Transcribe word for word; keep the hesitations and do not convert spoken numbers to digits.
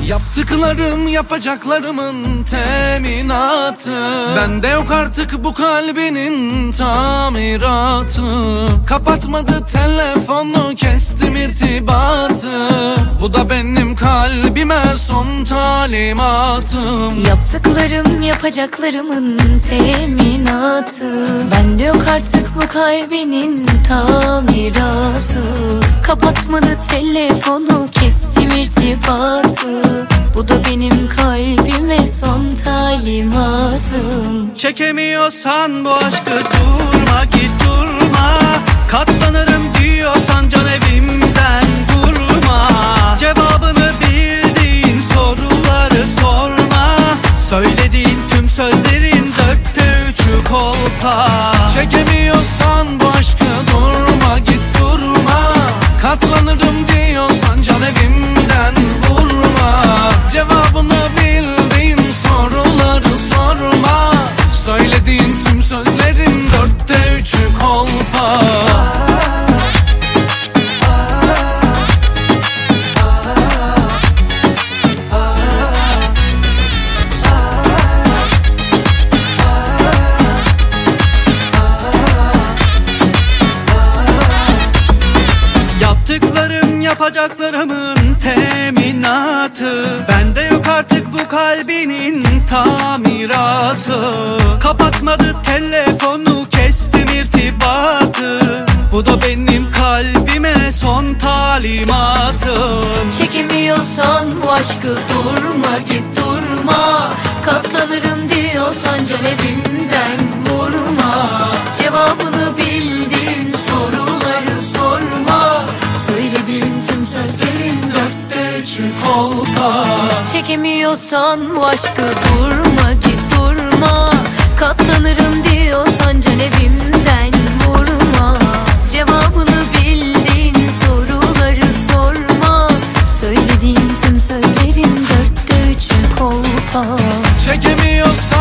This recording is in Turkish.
Yaptıklarım yapacaklarımın teminatı. Bende yok artık bu kalbinin tamiratı. Kapatmadı telefonu, kestim irtibatı. Bu da benim kalbime son talimatım. Yaptıklarım yapacaklarımın teminatı. Bende yok artık bu kalbinin tamiratı. Kapatmadı telefonu, kestim irtibatı. Bu da benim kalbime son talimatım. Çekemiyorsan bu aşkı durma, git durma. Katlanırım diyorsan can evimden vurma. Cevabını bildiğin soruları sorma. Söylediğin tüm sözlerin dörtte üçü kolpa. Çekemiyorsan bu aşkı durma, git durma. Katlanırım diyorsan can evimden vurma. Cevabını bildiğin soruları sorma. Söylediğin tüm sözlerin dörtte üçü kolpa. Yaptıklarım yapacaklarımın teminatı. Bende yok artık bu kalbinin tamiratı. Kapatmadı telefonu, kestim irtibatı. Bu da benim kalbime son talimatım. Çekemiyorsan bu aşkı durma, git durma. Katlanırım diyorsan can evimden vurma. Cevabını bildiğin soruları sorma. Söylediğin tüm sözlerin dörtte üçü kolpa. Çekemiyorsan bu aşkı durma, git durma. Katlanırım diyorsan can evimden vurma. Cevabını bildiğin soruları sorma. Söylediğin tüm sözlerin dörtte üçü kolpa. Çekemiyorsan